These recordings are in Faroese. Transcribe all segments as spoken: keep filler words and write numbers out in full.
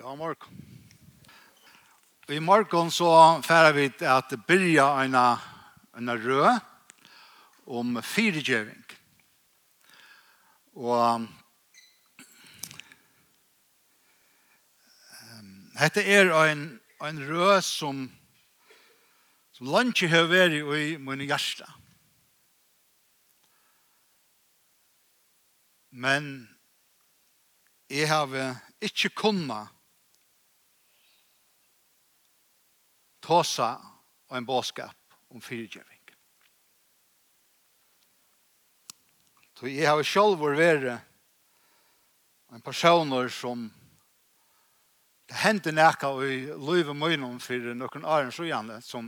Ja, morgon. I morgon så færer vi at byrja en, en rød om firegjøring. Og um, dette er en, en rød som, som langt har vært i min hjerte. Men jeg har ikke kunnet tåsa og en bådskap om firegjøring. Så jeg har selv vært en person som det hendte nækka i livet munnen for noen år siden som,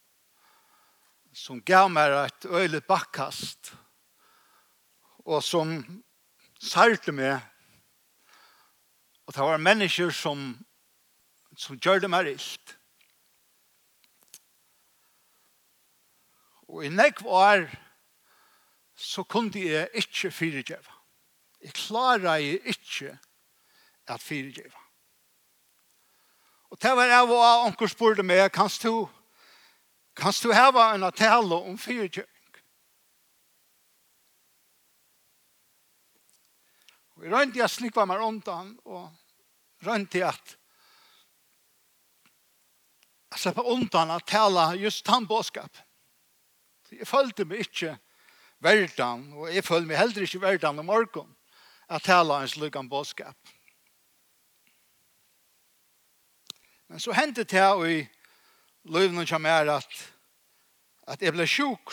som gav meg et øyelig bakkast og som særte meg. Og det var mennesker som, som gjør det meg ilt. Og i nekv år så kunne jeg ikke firegjøve. Jeg klarer jeg ikke at firegjøve. Og det var jeg og onker spurte meg, kan du, kan du hava en tale om firegjøving? Og jeg rønte jeg slikva meg undan, og rønte jeg at jeg slapp undan at tale just den bådskap. Jeg følte meg ikke verdan, og jeg følte meg heller ikke verdan om morgen at tale en slik bådskap. Men så hendte det i livet som er at, at jeg ble sjuk.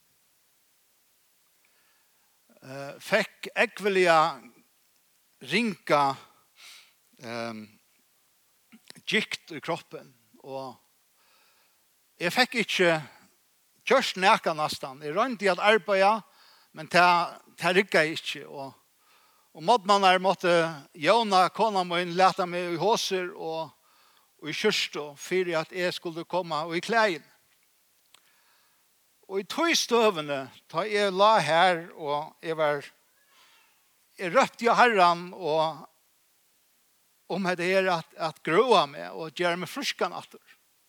Uh, fikk ekvelige rinka um, gikt i kroppen, og jeg fikk ikke Kjørst næka nastan. Jeg rønte i at arbeida, men det rikka ikke. Og, og måttmannar måtte Jona, kona min, leta meg i håser og, og i kjørst for at jeg skulle komme og i klægen. Og i tog støvene, da jeg la her, og jeg var jeg røpte i herran og om det er at, at grøa meg og gjøre meg fruskan atter.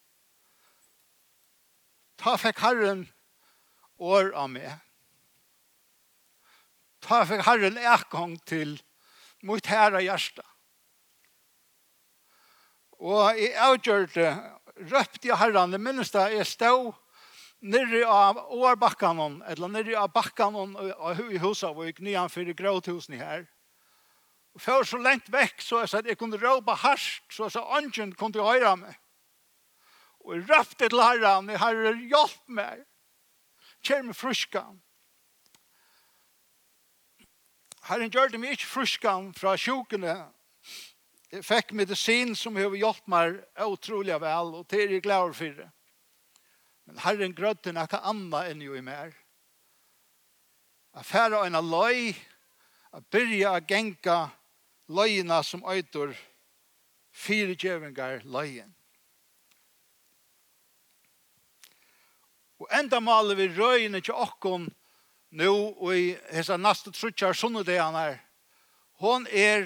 Ta fikk Herren år av meg. Ta fikk Herren ekgang til mot herre hjärsta. Og jeg avgjørte, røpte jeg Herren, det minnes da jeg stod nere av årbakkanen, eller nere av bakkanen i huset, hvor jeg knyan for gråthusen her. Og før så lengt vekk, så jeg sa at jeg kunne råpa harst, så jeg sa ånden kunne høre meg. Og jeg røpte til Herren, Herre, hjelp meg. Kjær meg fruskan. Herren gjør det meg ikke fruskan fra sjukene. Jeg fikk medisin som har hjulpet meg utrolig vel, og det er jeg glad for det. Men Herren grødde noe annet enn jo i meg. Jeg færre en løy, jeg begynte å genka løyene som øyter firegjøvinger løyen. Og enda maler vi røyene til okkon nå og i hessa neste trutjar sunnudegene her. Hon er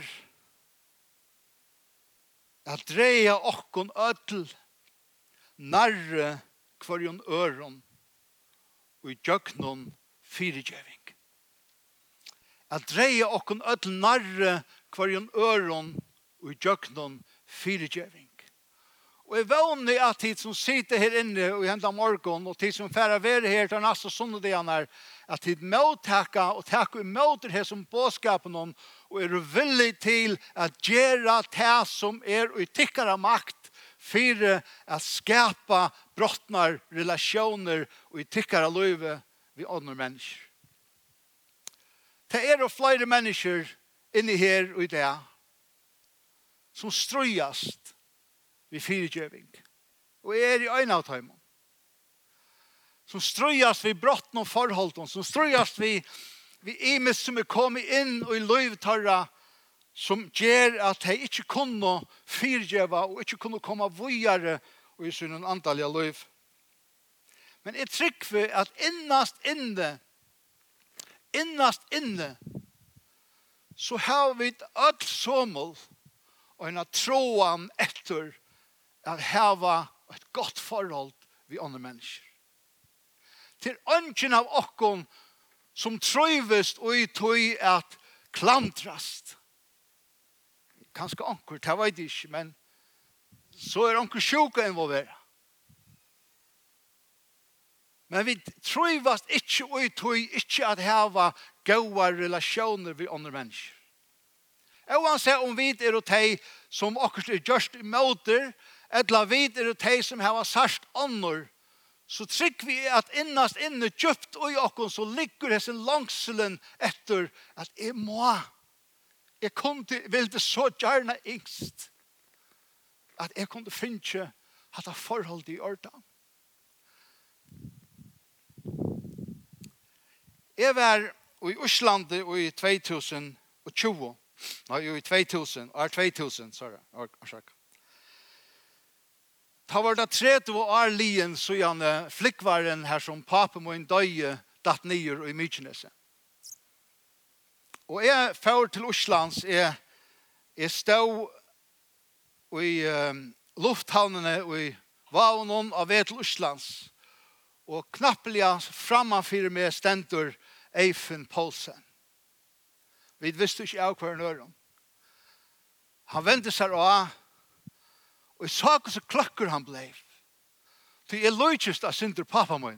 at dreia okkon ødel narre kvarjon øron og i djøknon firegjøving. At dreia okkon ødel narre kvarjon øron og i djøknon firegjøving. Og jeg vågner at de som sitter her inne og hentar morgen, og de som færer være her til neste sunnudegene, at de måttaker og takker imot det som bådskapen om, og er villig til at gjøre det som er og tykker av makt, for å skapa brottnar relasjoner og tykker av livet ved andre mennesker. Det er og flere mennesker inne her og i det, som strøyast vi firegjøving. Og jeg er i øyne av tøymon. Som strøyast vi brotten og forholden, som strøyast vi, vi imes som er kommet inn og i løyvtarra, som gjør at de ikke kunne firegjøva og ikke kunne komme videre og i sin antallige løyv. Men jeg trykker at innast inne, innast inne, så har vi et ødel sommål en tråan etter at hava et godt forhold vi andre mennesker. Til ønsken av okkon som trøyvest og i tøy at klantrast. Kanskje anker, det vet jeg ikke, men så er anker sjuka involveret. Men vi trøyvast ikke og i tøy, ikke at hava gode relasjoner vi andre mennesker. Oansett om vi er og teg som akkurat er gjørst i møter, eller vi er og teg som har sørst ånder, så trykker vi at innast inne kjøpt og i okken så ligger det sin langselen etter at jeg må, jeg kunne, vil det så gjerne yngst, at jeg kunne finne at det forhold i ørdan. Jeg var i Oslandet i två tusen tjugo, nei, i två tusen, år två tusen, sorry, orsaka. Ta var det trettio år lien så gjerne flickvaren her som pappa min døye datt nyer i Mykinese. Og jeg får til Oslands, jeg, jeg stod i um, lufthavnene i Vaunon av ved til Oslands, og knappelig framfor meg stendur Eifen Poulsen. Vi visste ikke av hver nøren. Han vendte seg av, og jeg sa hva så klokker han ble. Til jeg løytest av synder pappa min.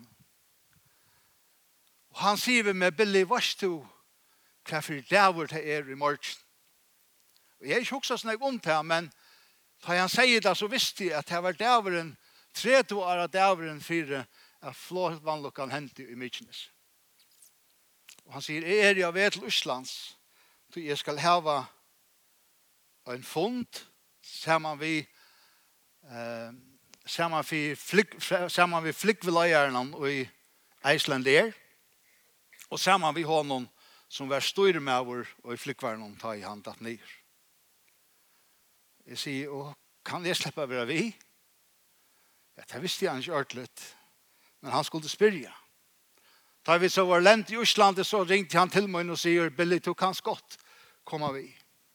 Og han sier ved meg, Billy, varst du hva for dæver det er i morgen? Og jeg er ikke også sånn om til ham, men da han sier det, så visste jeg at det var dæveren, trettio år av dæveren fire, at flåvannlokkan hendte i Mykinese. Og han sier, jeg er jeg ved til Oslands, så jeg skal hava en fond, sammen vi eh, sammen vi flyg, sammen vi flyggveleierne i Iceland der, og sammen vi honom som var større med vår og i flyggvaren ta i hand at nyer. Jeg sier, og kan jeg slippe å være vi? Ja, det visste jeg ikke ordentlig, men han skulle spyrja. Da vi så var lent i Oslandet, så ringte han til meg og sier, Billy, du kan godt komme vi.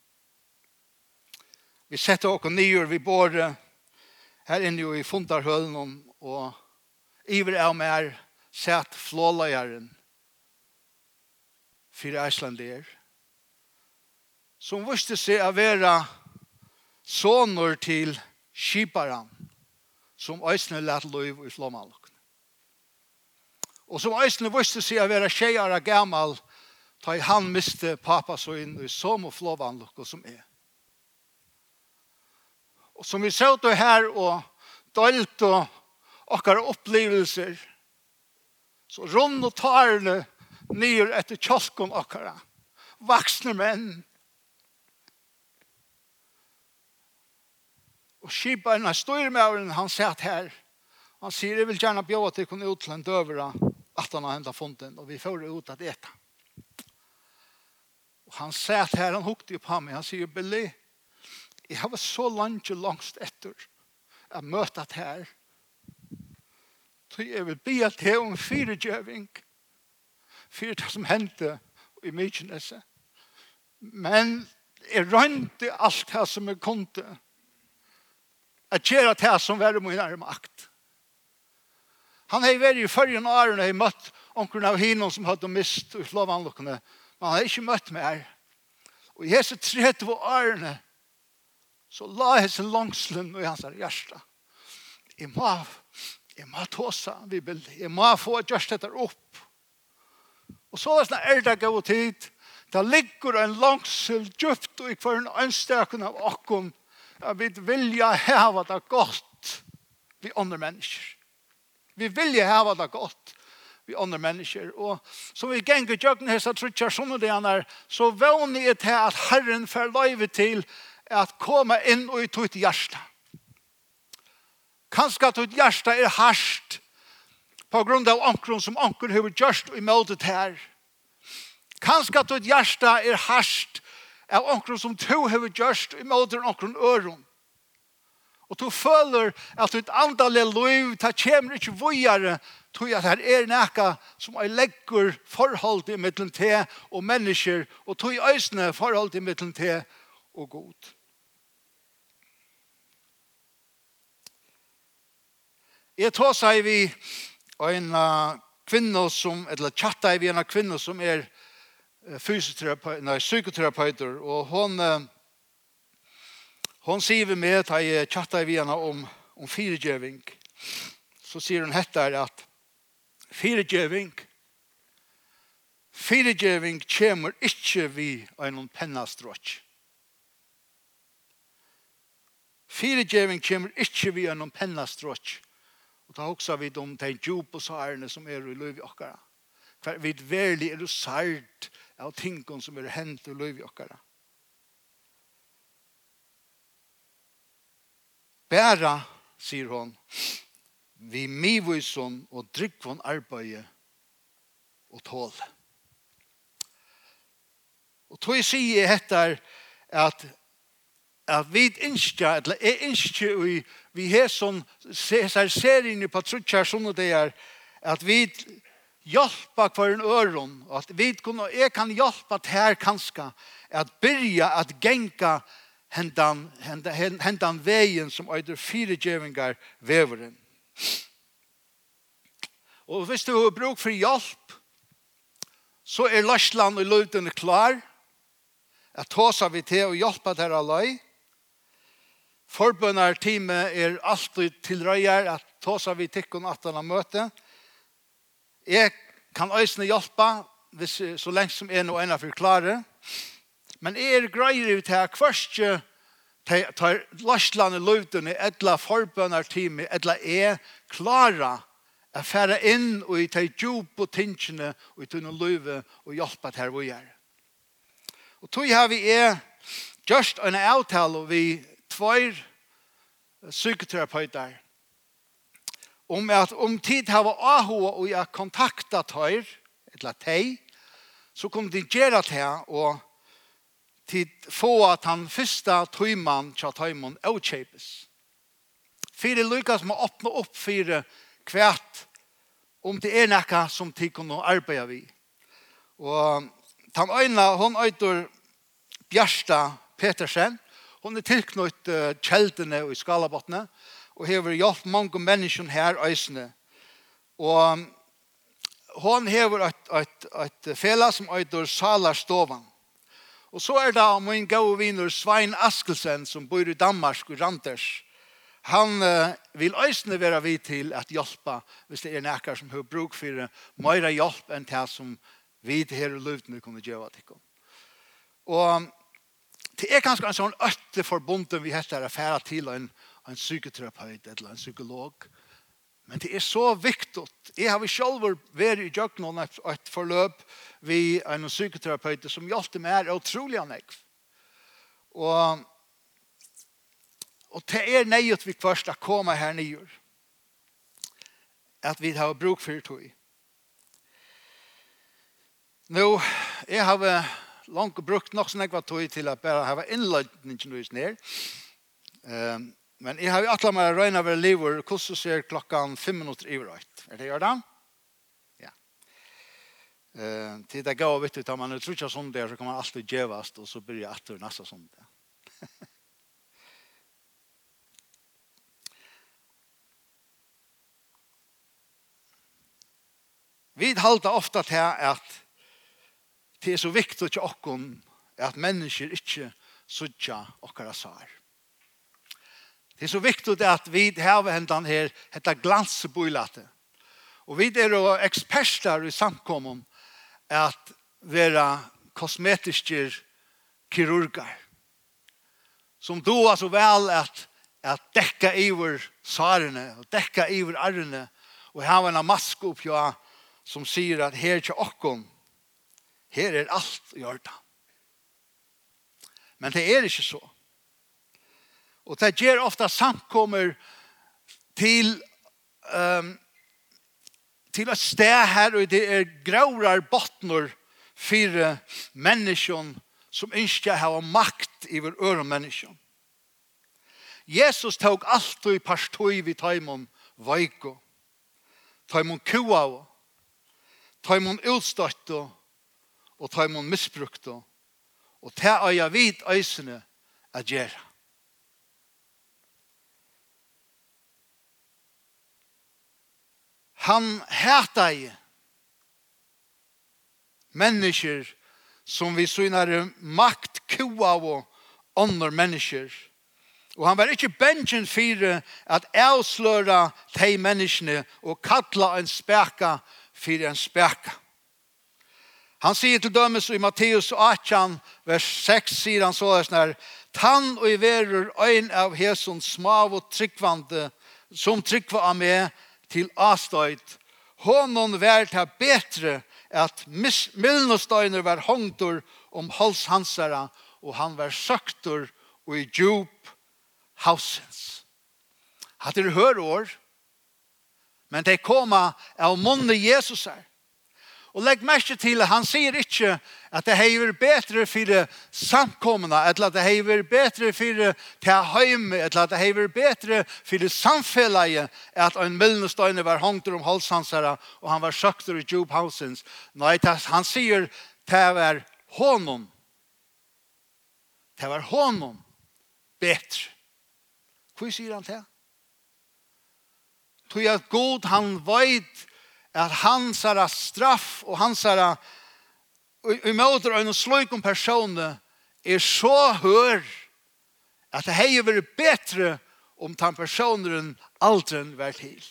Vi setter oss nyer, vi bor her inne i Fundarhøllen, og iver av meg er sett flåleieren for Icelandier, som visste seg å være soner til skiparen, som øsne lett lov i flåmalok. Og som øsne visste seg å være tjejare gammal, da han miste pappa så inn i som og flåvanlokk som er. Og som vi så til her og dølt og okkar opplevelser, så rund og tarne nyer etter kjolkon okkara, vaksne menn. Og skiparen, styrmøveren, han satt her. Han sier, jeg vil gjerne bjøre til å kunne ut til en døvere at han har hendet fonden, og vi får det ut at etta. Og han satt her, han hukte på meg, han sier, Billy, jeg har vært så langt og langst etter å møte det her. Så jeg vil be at det om firegjøving, for det som hendte i Mykinese. Men jeg rønte alt det som jeg kunne, at gjøre det som var min makt. Han har vært i førjen av årene, har møtt omkring av hinnom som hadde mist i flåvanlokkene, men han har ikke møtt meg. Og i hese trettio årene, så la hese langslen i hans hjerte. Jeg må, jeg må tåse, vi vil, jeg må få gjørst dette opp. Og så er det god tid, det ligger en langsel djupt og ikke for en ønstøken av åkken, at vi vilja heva det godt vi andre mennesker. Vi vilja heva det godt vi andre mennesker. Og som vi ganger jøkken her, så tror jeg sånn det han er, så vågner jeg til at Herren får løyve til at komme inn og i tog hjärsta. Kanskje at tog hjärsta er harsht på grunn av ankron som ankron har gjort i møtet her. Kanskje at tog hjärsta er harsht av ankron som to har gjort i møtet ankron øron. Og du føler at ditt andalige liv, det kommer ikke vågjere, tror at det er noe som er legger forhold til mittelen til og mennesker, og tog øsne forhold til mittelen til og god. Jeg tar seg vi en uh, kvinne som, eller chatta vi en kvinne som er uh, fysioterapeut, nei, psykoterapeuter, og hon, uh, hon sier vi med at jeg chatta vi henne om, om firegjøving. Så sier hun hettar at firegjøving, firegjøving kommer ikke vi en pennastråk. Firegjøving kommer ikke vi en pennastråk. Og da også vi om de djup og særene som er i liv i okkara. For vi verlig er sært av tingene som er hendt i liv i okkara. Bæra, sier hun, vi mivøyson og dryggvån arbeid og tål. Og tog jeg sier etter at at vi ikke, eller jeg ikke, vi, vi har sånn, ser serien på trutjer sånn det er, at vi hjelper hver en øron, og at vi kunne, jeg kan hjelpe til her kanskje, at byrja at genka hendan, hendan, hendan veien som øyder fire djevingar veveren. Og hvis du har bruk for hjelp, så er Lashland og Løyden klar, at tåsa vi til å hjelpe til alle. Forbønnerteamet er alltid til røyer at tåsa vi tikkun at denne møte. Jeg kan øysene hjelpe hvis, så lenge som er noe ene for klare. Men jeg er greier til at først tar Lashland og Løyden etla forbønnerteamet etla er klare å fære inn og i ta djup og tingene og i tunne løyve og hjelpe til vi er. Og tog har vi er just en avtale vi tvær psykoterapeuter om at om tid har vi aho og jeg kontakta tøyr, eller teg, så kom de gjøre til og tid få at han første tøyman tja tøymon avkjøpes. Fire lykkes med å åpne opp fire kvært om det er noe som de kunne arbeide vi. Og den øyne, hun øyder Bjørsta Petersen, hun er tilknytt uh, kjeldene i Skalabottene, og har hjulpet mange mennesker her øysene. Og um, hun har et, et, et fela som øyder Salarstovan. Og så er det min gode viner Svein Askelsen, som bor i Danmark og Randers. Han uh, vil øysene være vid til at hjelpe, hvis det er noen som har bruk for mer hjelp enn det som vi til her i løvdene kunne gjøre til. Og det er kanskje en sånn øtte forbundet vi heter affæra til en, en psykoterapeut eller en psykolog. Men det er så viktig. Jeg har selv vært i Jøknon et, et forløp ved en psykoterapeut som hjelpte meg er utrolig anlegg. Og, og det er nøyet vi først å komme her nye. At vi har bruk for det. Nå, jeg har langt brukt nok sånn ekva tog til at bare ha innledningen ut ned. Um, men jeg har jo alltid med å røyne over livet, hvordan ser klokken fem minutter i røyt. Er det gjør det? Ja. Uh, til det går, vet du, da man tror ikke sånn der, så kan man alltid gjøvast, og så blir jeg etter nesten sånn der. Vi halter ofte til at det er så viktig til okken at mennesker ikke sutja okkara sar. Det er så viktig at vi har hendan her hetta glansbøylate. Og vi er jo eksperter i samkommen at være kosmetiske kirurger. Som då er så vel at, at dekka iver sarene og dekka iver arrene og ha en maske opp ja, som sier at her til okken her er alt i orden. Men det er ikke så. Og det gjør ofte samkommer til, um, til et sted her, og det er graurar bottner for mennesker som ikke har makt over øre mennesker. Jesus tog alltid partøy vid taimon veiko, taimon kua, taimon utstøtt og taimon misbrukt og ta øya vid øysene at gjøre. han hatar människor som vi synare makt kua och andra människor. Og han var ikke bensin for at avsløre de menneskene og kalla en speka for en speka. Han sier til dømes i Matteus åttan, vers seks, sier han så her, «Tann og i verur øyn av heson smav og tryggvande, som tryggva av meg til avstøyt. Honon vær det betre at milnostøyner var hongtor om halshansara, og han var søktor og i djup hausens.» Hatt er hørår, men de koma av munne Jesus her. Og legg mest til at han sier ikke at det hever bedre for det samkommende, eller at det hever bedre for det til hjemme, eller at det hever bedre for det samfellet, at en milnestøyne var hongter om halshansere, og han var søkter i djup hausens. Nei, han sier det var honom. Det var honom bedre. Hva sier han til? Tror at God han vet at hans er straff og hans er i måter en slik om personer er så hør at det har vært bedre om den personen aldri vært til.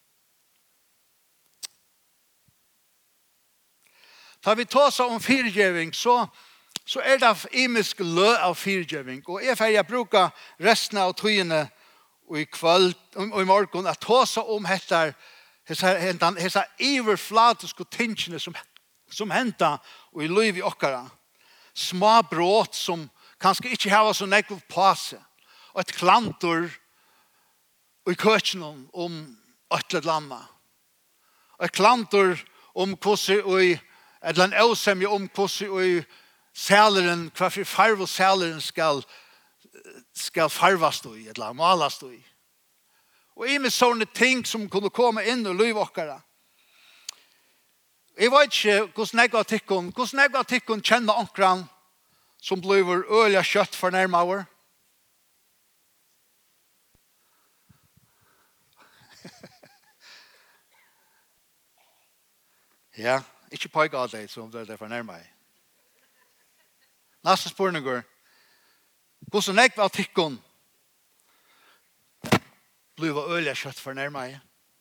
Da vi tar seg om fyrtjøving, så, så er det imisk lø av fyrtjøving. Og jeg får bruke resten av tøyene og i kveld og i morgen at ta seg om dette hesa iverflatiske tingene som, som henta og i liv i okkara. Små bråt som kanskje ikke har så nekv på seg. Og et klantor og i køtjen om øtlet landa. Og et klantor om hvordan og i et eller annet avsemje om hvordan og i sæleren, hva for farv og sæleren skal, skal farvast i, eller malast i. Og i med sånne ting som kunne komme inn og løyve okkara. Jeg vet ikke hvordan jeg av tikkun, hvordan jeg av tikkun kjenner onkran som blir øyla kjøtt for nærmere. Ja, ikke pågå av deg som det er for nærmere. Neste spørninger. Hvordan jeg av tikkun bliva öliga kött för närmare.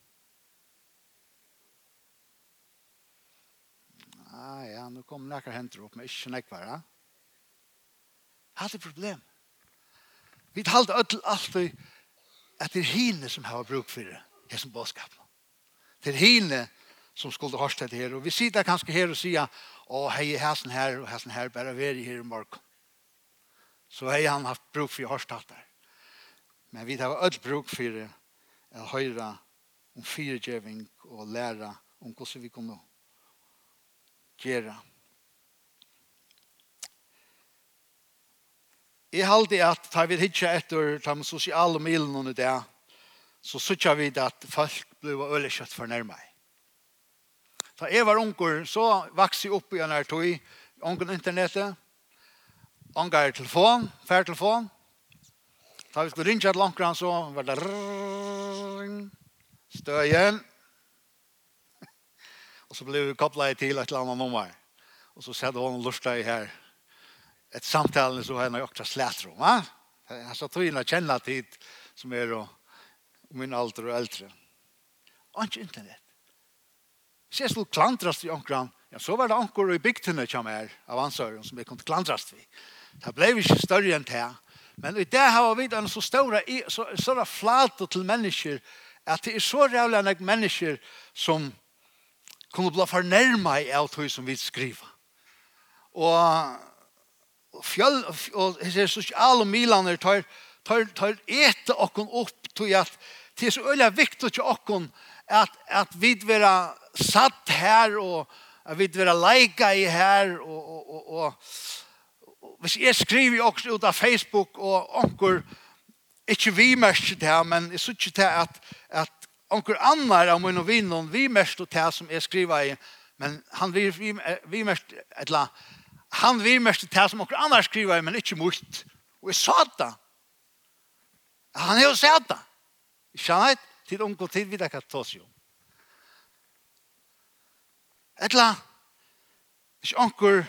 Ah, ja, nu kommer några händer upp med inte nekvar. Har det problem? Vi talar alltid att det är hine som har bruk för det. Det som bådskap. Det är hine som skulle ha det här. Och vi sitter kanske här och säger åh, hej, häsen här och häsen här bara vara här i morgon. Så hej, han haft bruk för hörstad där. Men vi har öll bruk för det att höra om fyrtjöving och lära om hur vi kommer göra. Jag har alltid att ta vid hitcha efter de sociala milen och det så sykker vi att folk blir öllekött för närmare. Så jag var unger så växte jag upp i en här tog unger internetet unger telefon, färtelefon. Da vi skulle ringe et langt så var det ring, støyen. Og så ble vi kopplet til et eller annet nummer. Og så sette hun lustet i her. Et samtale så har jeg også slætt om. Ja? Jeg så tog inn å kjenne tid som er og, og min alder og eldre. Og ikke internet. Hvis jeg skulle klandrast i omkran, ja, så var det anker i bygtene som er av ansøren som jeg kunne klandrast i. Det ble ikke større enn det. Men i det har vi en så stora så så där flat till människor att det är så rävliga människor som kommer bli förnärma i allt som vi skriver. Och fjäll och det är sociala milaner tar tar tar äta och upp till att det är så öliga viktigt för oss att att vi vara satt här och att vi vara lika i här och och och hvis jeg skriver også ut av Facebook og onker, ikke vi mest til det, men jeg synes ikke til at, at onker annar av min og vinnen, vi mest til det som jeg skriver i, men han vil vi, vi mest, eller han vil mest til det som onker annar skriver i, men ikke mot. Og jeg sa det. Han har jo sett det. Jeg skjønner ikke til onker tid vi det kan ta seg om. Etla, ikke anker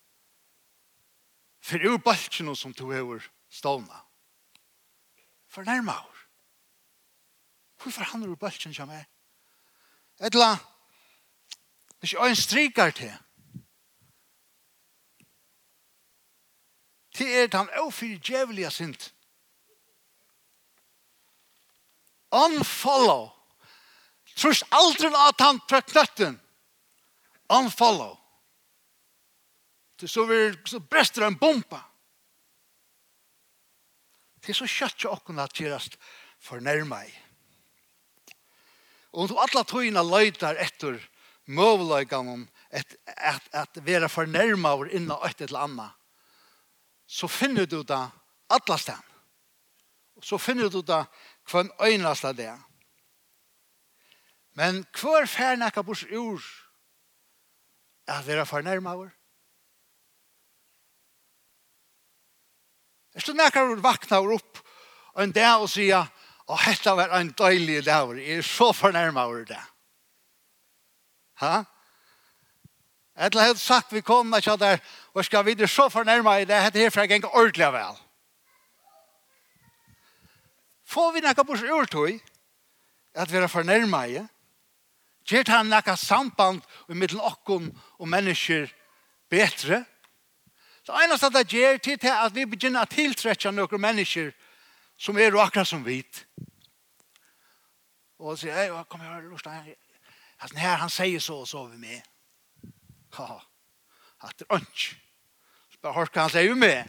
for ur balkene som du har stående. For nærmere. Hvorfor han ur balkene som er? Etla, det er ikke en striker til. Det er den ofyr djævelige sint. Unfollow. Trus aldri at han trakk knøtten. Unfollow. Det så vi så brester en bomba. Det er så kjøtt til åkken at gjerast fornærmeg. Og du alla tøyna løytar etter møvløyganen at, at, at være fornærmeg innan et eller annet, så finner du det alla sted. Så finner du det hver en øyneste det. Men hver færne ikke bors ur at være fornærmeg? Er du nekker vakna opp en dag og sier og dette var en døylig dag. Jeg er så fornærmet over det. Ha? Eller hadde sagt vi kom og der, og skal vi så fornærmet i det, dette her for jeg ikke ordentlig vel. Får vi noe på urtøy at vi er fornærmet i? Gjør det noe samband mellom oss og mennesker bedre? Det eneste det gjør til at vi begynner å tiltrekke noen mennesker som er akkurat som vit. Og sier, hei, kom her, lust her. Altså, her, han sier så og så vi med. Haha, at det er ønsk. Bare hørte han sier vi med.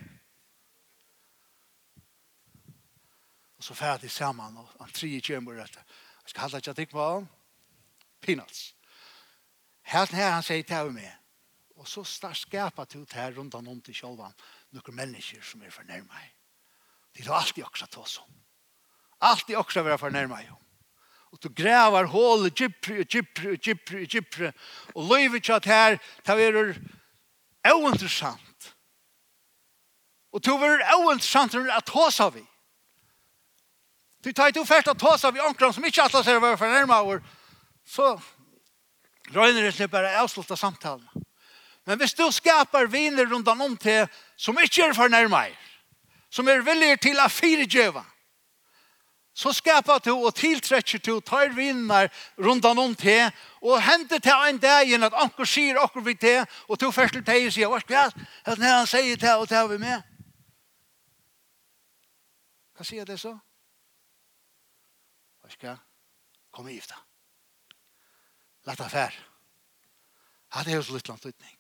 Og så ferdig sammen, og han tre kommer etter. Jeg skal holde ikke tikk på han. Peanuts. Her, her han sier til vi med. Og så skapar du det her rundt om til sjølvan noen mennesker som er fornærmet. Det er alltid også ta sånn. Alltid også være fornærmet. Og du graver hål, gypre, gypre, gypre, gypre, og løyver ikke at her, det er uinteressant. Og det er uinteressant at ta seg vi. Du tar ikke først at ta seg vi omkring som ikke alltid ser å være fornærmet, så røyner det bare avsluttet samtalen. Men hvis du skapar viner rundt om til som ikke er fornærmet, som er villige til å firedjøve, så skapar du og tiltrekker du tar viner rundt om til, og henter til en dag igjen at anker sier akkur vi til, og du først til deg og sier, hva skal jeg? Når han sier til og til vi med. Hva sier det så? Hva skal jeg? Kom i gifta. Lett affær. Ja, det er jo så litt lantutning.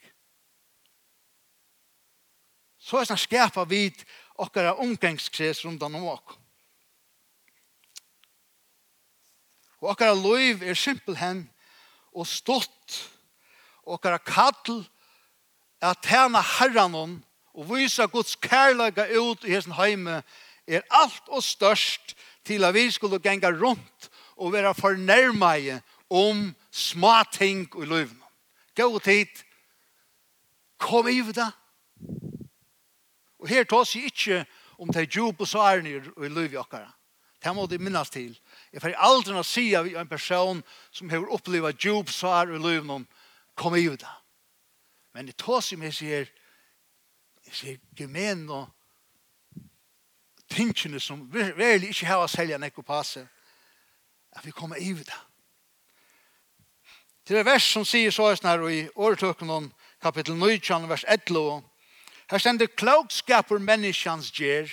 Så er det skapet vid okkara omgangskrets rundt om oss. Og okkara liv er simpelthen og stått. Okkara kall er at tjene herren og vise Guds kærlighet ut i hessen heime er alt og størst til at vi skulle genge rundt og være fornærmede om små ting i livet. Gå tid. Kom i det. Og her tar seg ikke om det er djup og svarene i livet okkara. Det må det minnes til. Jeg får aldri å si av en person som har opplevd djup svar i livet om kom i det. Men det tar seg med sier jeg sier gemen og tingene som virkelig ikke har å selge nekko på seg. At vi kommer i det. Til det vers som sier så her i åretøkken kapittel nitton, vers elleve. Her stender klokskaper menneskans gjer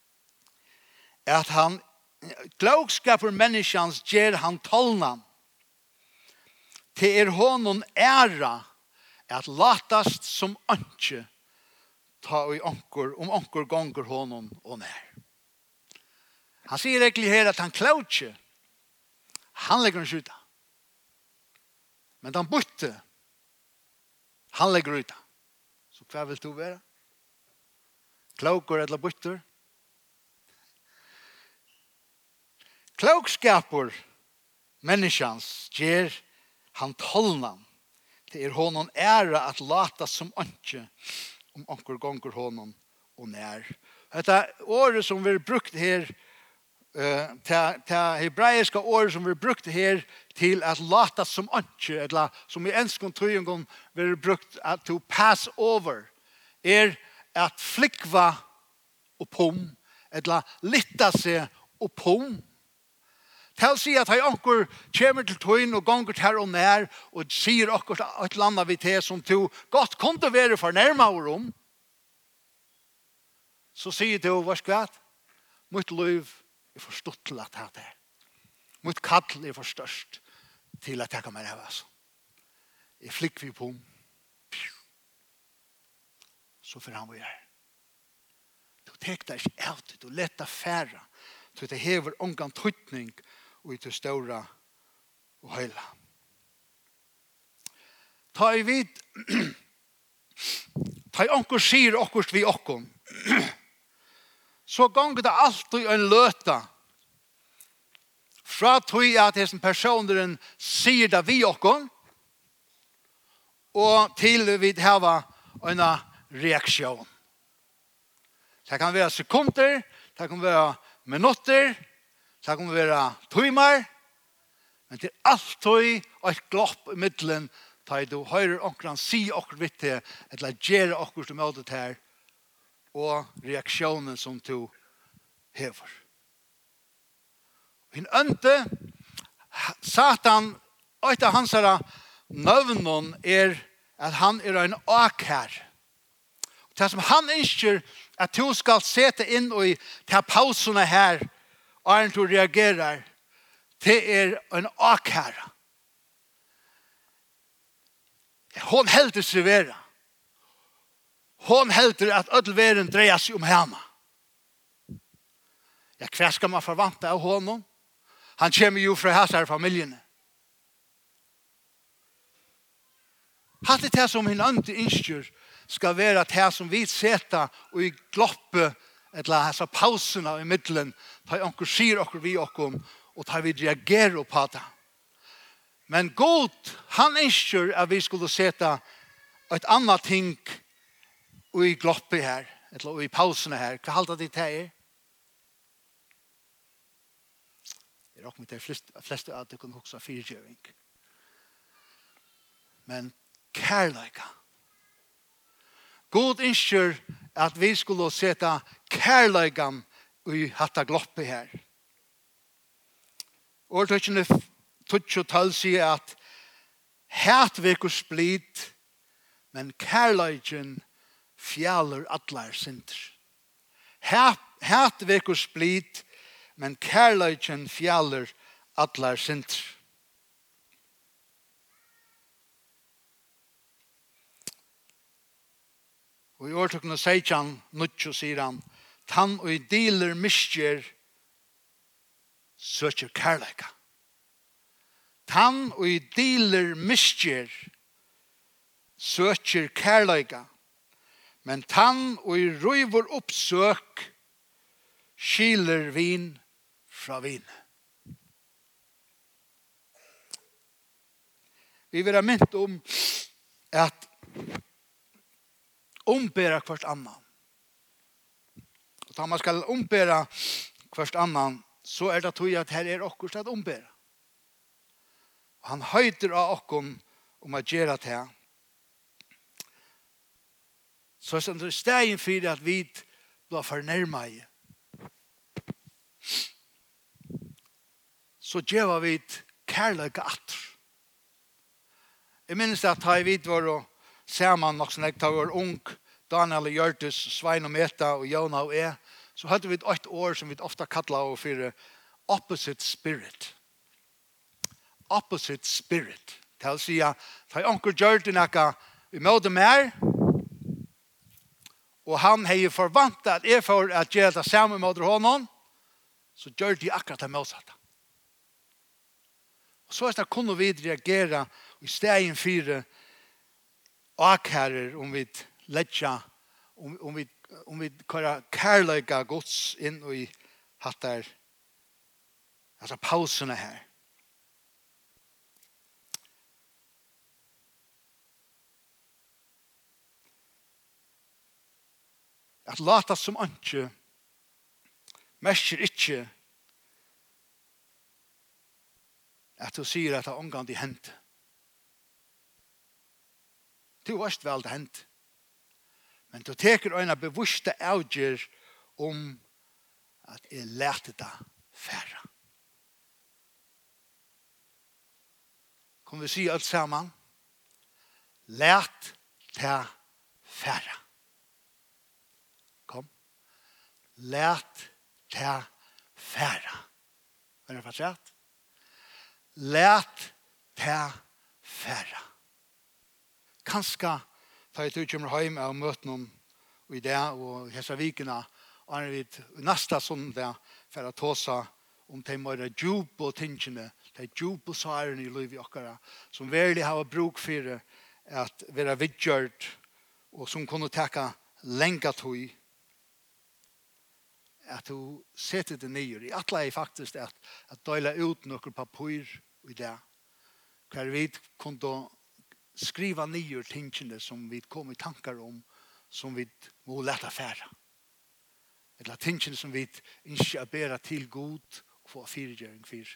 at han klokskaper menneskans gjer han tolna til er honom æra at latast som ønske ta i onkur om onkur gonger honom og nær. Han sier egentlig her at han klokje han legger en skjuta. Men han bytte han legger ut. Så hva vil du være? Klokker eller bytter? Klokskaper menneskans gjer han tolnan det er honom æra at lata som ønske om onker gonger honom og nær. Dette året som vi har brukt her uh, det hebraiska ord som vi brukte her til at lata som anke, eller som i enskon tøyengon vi brukt at to pass over, er at flikva oppom, eller litta seg oppom. Til å si at hei anker kommer til tøyen og gonger her og nær og sier akkurat et eller annet vi til som to godt kunne være for nærmere om, så sier du, hva skal jeg? Mitt liv er for stort til at det er. Mitt kall er for størst til at jeg kan være av. Jeg flikker vi på om. Så får han vi gjøre. Du tek deg ikke av det, du lette færre, så det hever omgang tøytning og i det store og høyla. Ta i vid, ta i onkur sier okkurst vi okkom, så ganger det alltid en løta fra tog at disse personeren sier det vi okkom, og til vi hava en reaksjon. Det kan være sekunder, det kan være minutter, det kan være timer, men det er alltid et glopp i middelen da du hører okran si okkur vitte, eller gjøre okkur til møtet her, og reaksjonen som du hever. Hinn ønte, Satan, og av hans nøvnen er at han er en akær. Det som han ønsker at du skal sette inn og ta pausene her, og er du reagerer, det er en akær. Hon helter seg vera. Hon helter at ødelveren dreier seg om henne. Ja, hva skal man forvante av honom? Han kommer jo fra hans familiene. Hatt det som hin andre innskjør skal være det som vi setter og i gloppe eller hessa pausene i middelen ta onkur sier okkur vi okkom og ta vi reagerer på det. Men god, han innskjør at vi skulle sette et annet ting i gloppe her, eller i pausene her. Hva halter det til er? Jeg råk med de fleste, fleste at det kunne huske fyrtjøving. Men kærleika. God innskjør at vi skulle sette kærleikan i hatta gloppe her. Årtøkene tutsi og tall sier at het vekur splid, men kærleiken fjallar allar sinter. Het vekur splid, men kærleiken fjallar allar sinter. Og i årtøkene sier han, nutjo sier han, tann og i dealer misjer søker kærleika. Tann og i dealer misjer søker kærleika. Men tann og i røyvor oppsøk skiler vin fra vin. Vi vil ha mynt om at ombæra hvert annan. Og da man skal ombæra hvert annan, så er det tog at her er okkur til å ombæra. Og han høyder av okkur om å gjøre det. Så er det stegen for at vi blir fornærmet. Så gjør vi kærlighet atter. Jeg minnes at da vi var og ser man nok sånn at jeg var ung, Daniel og Gjørtus, Svein og Meta og Jona og jeg, så hadde vi et år som vi ofte kallet for opposite spirit. Opposite spirit. Til å si at da jeg onker Gjørtus nekka vi møte mer, og han har forvantet at jeg får at gjøre det samme med honom, så gjør de akkurat det motsatte. Og så er det kunne vi reagere i stegen fire akærer om vi letja, om, om vi, om vi kører kærløyga gods inn i hattar, altså pausene her. At lata som anke, merker ikke at du sier at det er omgang det hent. Du har ikke vel det hent. Men du teker øyne bevisste avgjør om at jeg lærte det færre. Kan vi si alt sammen? Lært det færre. Kom. Lært det færre. Hva er det fortsatt? Lært det færre. Kanskje ta et utkjømmer hjem og møte noen i det og hese vikene og vi neste søndag for å ta seg om de må være djup og tingene, de djup og svarene i livet i okkara, som virkelig har bruk for at være vidgjørt og som kunne takke lenge tog at du setter det nye. I atle er faktisk at, at døyla ut noen papir i det. Hver vi kunne skriva nye tingene som vi kom i tankar om, som vi må lete fære. Eller tingene som vi ikke er bedre til god og få firegjøring for.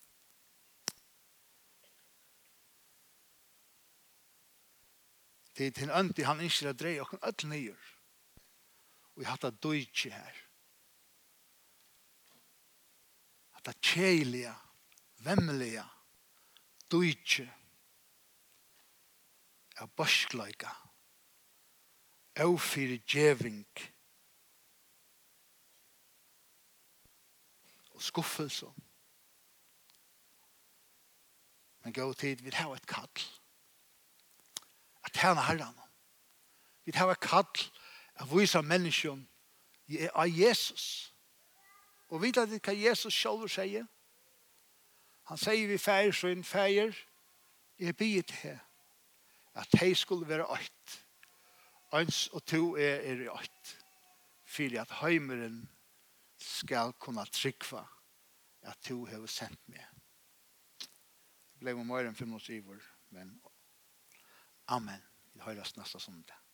Det er til øndig han ikke er dreie og alt nye. Og jeg har hatt døytje her. At det kjeilige, vemmelige, døytje av børskløyga, av firegjøring og skuffelse. Men gå tid, vi har et kall. At tjene herren. Vi har et kall av vise mennesken av Jesus. Og vet at hva Jesus selv sier? Han sier vi feir så en feir, jeg byr til her, at de skulle være ått. Øns og to er er i ått. For at heimeren skal kunne tryggva at to har sendt meg. Det ble mer enn fem år, men amen. Vi høres neste søndag.